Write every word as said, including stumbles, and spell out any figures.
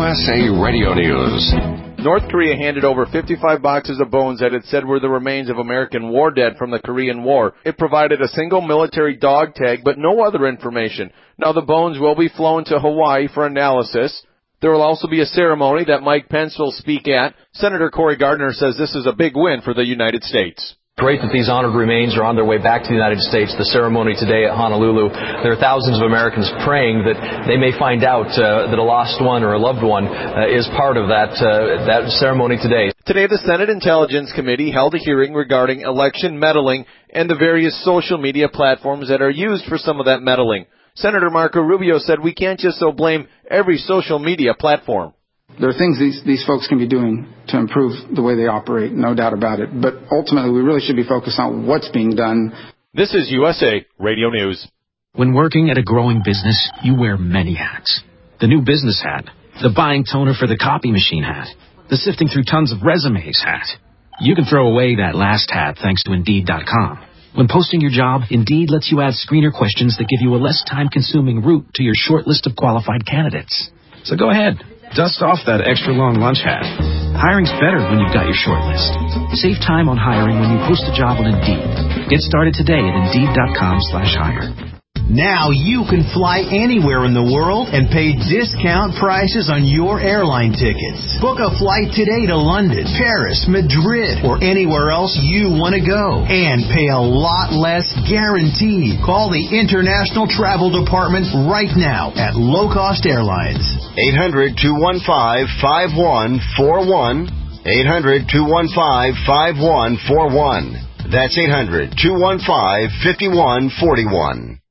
S A Radio News. North Korea handed over fifty-five boxes of bones that it said were the remains of American war dead from the Korean War. It provided a single military dog tag, but no other information. Now the bones will be flown to Hawaii for analysis. There will also be a ceremony that Mike Pence will speak at. Senator Cory Gardner says this is a big win for the United States. Great that these honored remains are on their way back to the United States. The ceremony today at Honolulu, there are thousands of Americans praying that they may find out uh, that a lost one or a loved one uh, is part of that uh, that ceremony today. Today, the Senate Intelligence Committee held a hearing regarding election meddling and the various social media platforms that are used for some of that meddling. Senator Marco Rubio said we can't just so blame every social media platform. There are things these, these folks can be doing to improve the way they operate, no doubt about it. But ultimately, we really should be focused on what's being done. This is U S A Radio News. When working at a growing business, you wear many hats. The new business hat, the buying toner for the copy machine hat, the sifting through tons of resumes hat. You can throw away that last hat thanks to Indeed dot com. When posting your job, Indeed lets you add screener questions that give you a less time-consuming route to your short list of qualified candidates. So go ahead. Dust off that extra long lunch hat. Hiring's better when you've got your short list. Save time on hiring when you post a job on Indeed. Get started today at Indeed dot com slash hire. Now you can fly anywhere in the world and pay discount prices on your airline tickets. Book a flight today to London, Paris, Madrid, or anywhere else you want to go. And pay a lot less guaranteed. Call the International Travel Department right now at Low Cost Airlines. eight hundred, two one five, five one four one. eight hundred, two one five, five one four one. That's eight hundred, two one five, five one four one.